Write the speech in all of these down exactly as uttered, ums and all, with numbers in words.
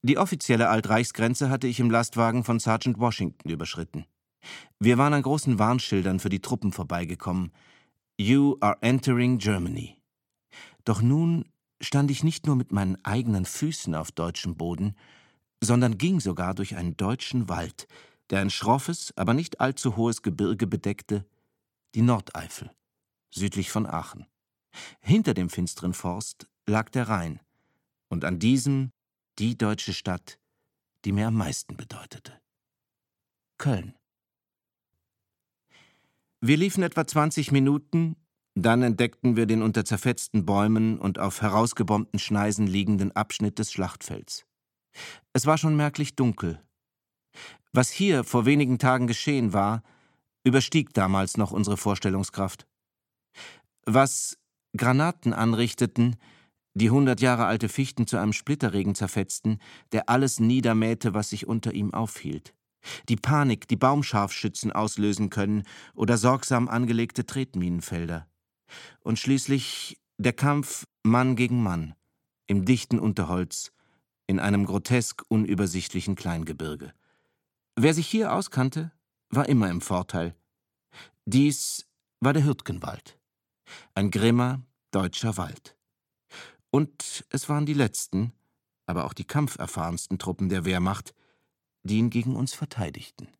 Die offizielle Altreichsgrenze hatte ich im Lastwagen von Sergeant Washington überschritten. Wir waren an großen Warnschildern für die Truppen vorbeigekommen. You are entering Germany. Doch nun stand ich nicht nur mit meinen eigenen Füßen auf deutschem Boden, sondern ging sogar durch einen deutschen Wald, der ein schroffes, aber nicht allzu hohes Gebirge bedeckte, die Nordeifel, südlich von Aachen. Hinter dem finsteren Forst lag der Rhein, und an diesem die deutsche Stadt, die mir am meisten bedeutete. Köln. Wir liefen etwa zwanzig Minuten, dann entdeckten wir den unter zerfetzten Bäumen und auf herausgebombten Schneisen liegenden Abschnitt des Schlachtfelds. Es war schon merklich dunkel. Was hier vor wenigen Tagen geschehen war, überstieg damals noch unsere Vorstellungskraft. Was Granaten anrichteten, die hundert Jahre alte Fichten zu einem Splitterregen zerfetzten, der alles niedermähte, was sich unter ihm aufhielt. Die Panik, die Baumscharfschützen auslösen können oder sorgsam angelegte Tretminenfelder. Und schließlich der Kampf Mann gegen Mann, im dichten Unterholz, in einem grotesk unübersichtlichen Kleingebirge. Wer sich hier auskannte, war immer im Vorteil. Dies war der Hürtgenwald, ein grimmer deutscher Wald. Und es waren die letzten, aber auch die kampferfahrensten Truppen der Wehrmacht, die ihn gegen uns verteidigten.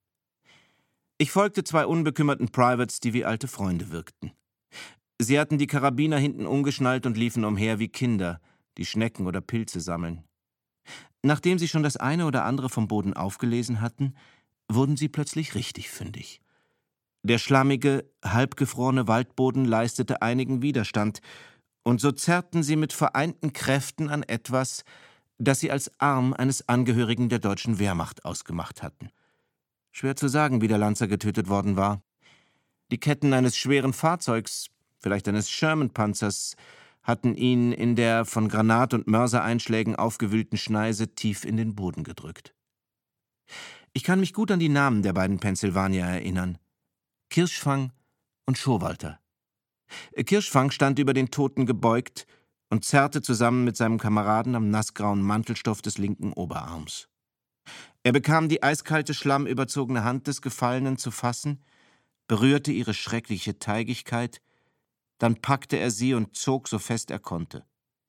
Ich folgte zwei unbekümmerten Privates, die wie alte Freunde wirkten. Sie hatten die Karabiner hinten umgeschnallt und liefen umher wie Kinder, die Schnecken oder Pilze sammeln. Nachdem sie schon das eine oder andere vom Boden aufgelesen hatten, wurden sie plötzlich richtig fündig. Der schlammige, halbgefrorene Waldboden leistete einigen Widerstand, und so zerrten sie mit vereinten Kräften an etwas, das sie als Arm eines Angehörigen der deutschen Wehrmacht ausgemacht hatten. Schwer zu sagen, wie der Lanzer getötet worden war. Die Ketten eines schweren Fahrzeugs, vielleicht eines Sherman-Panzers, hatten ihn in der von Granat- und Mörsereinschlägen aufgewühlten Schneise tief in den Boden gedrückt. Ich kann mich gut an die Namen der beiden Pennsylvanier erinnern: Kirschfang und Schowalter. Kirschfang stand über den Toten gebeugt und zerrte zusammen mit seinem Kameraden am nassgrauen Mantelstoff des linken Oberarms. Er bekam die eiskalte, schlammüberzogene Hand des Gefallenen zu fassen, berührte ihre schreckliche Teigigkeit, dann packte er sie und zog so fest er konnte.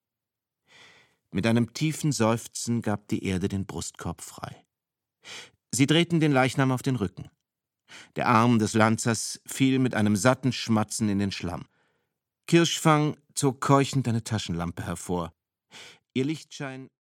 Mit einem tiefen Seufzen gab die Erde den Brustkorb frei. Sie drehten den Leichnam auf den Rücken. Der Arm des Lanzers fiel mit einem satten Schmatzen in den Schlamm. Kirschfang zog keuchend eine Taschenlampe hervor. Ihr Lichtschein